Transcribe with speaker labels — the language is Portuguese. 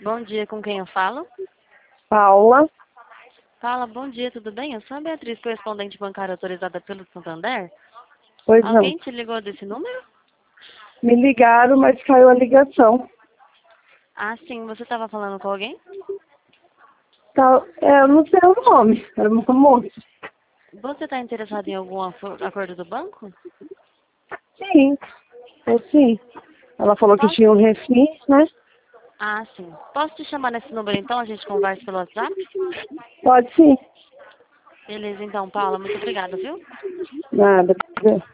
Speaker 1: Bom dia, com quem eu falo?
Speaker 2: Paula.
Speaker 1: Fala, bom dia, tudo bem? Eu sou a Beatriz, correspondente bancária autorizada pelo Santander.
Speaker 2: Pois não.
Speaker 1: Alguém te ligou desse número?
Speaker 2: Me ligaram, mas caiu a ligação.
Speaker 1: Ah, sim, você estava falando com alguém?
Speaker 2: Eu não sei o nome. Era uma moça.
Speaker 1: Você está interessado em algum acordo do banco?
Speaker 2: Sim, sim. Ela falou que
Speaker 1: Posso?
Speaker 2: tinha um refis, né?
Speaker 1: Ah, sim. Posso te chamar nesse número então? A gente conversa pelo WhatsApp?
Speaker 2: Pode sim.
Speaker 1: Beleza, então, Paula, muito obrigada, viu?
Speaker 2: Nada.